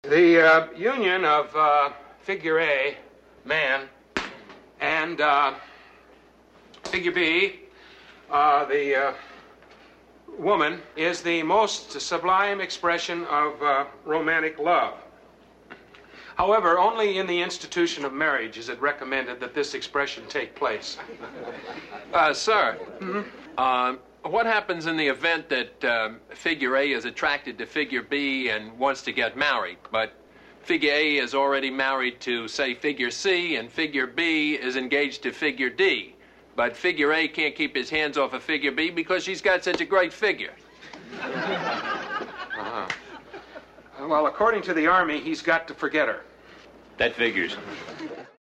The union of figure A, man, and figure B, the woman, is the most sublime expression of romantic love. However, only in the institution of marriage is it recommended that this expression take place. Sir, what happens in the event that figure A is attracted to figure B and wants to get married, but figure A is already married to, say, figure C, and figure B is engaged to figure D, but figure A can't keep his hands off of figure B because she's got such a great figure? Well, according to the Army, he's got to forget her. That figures.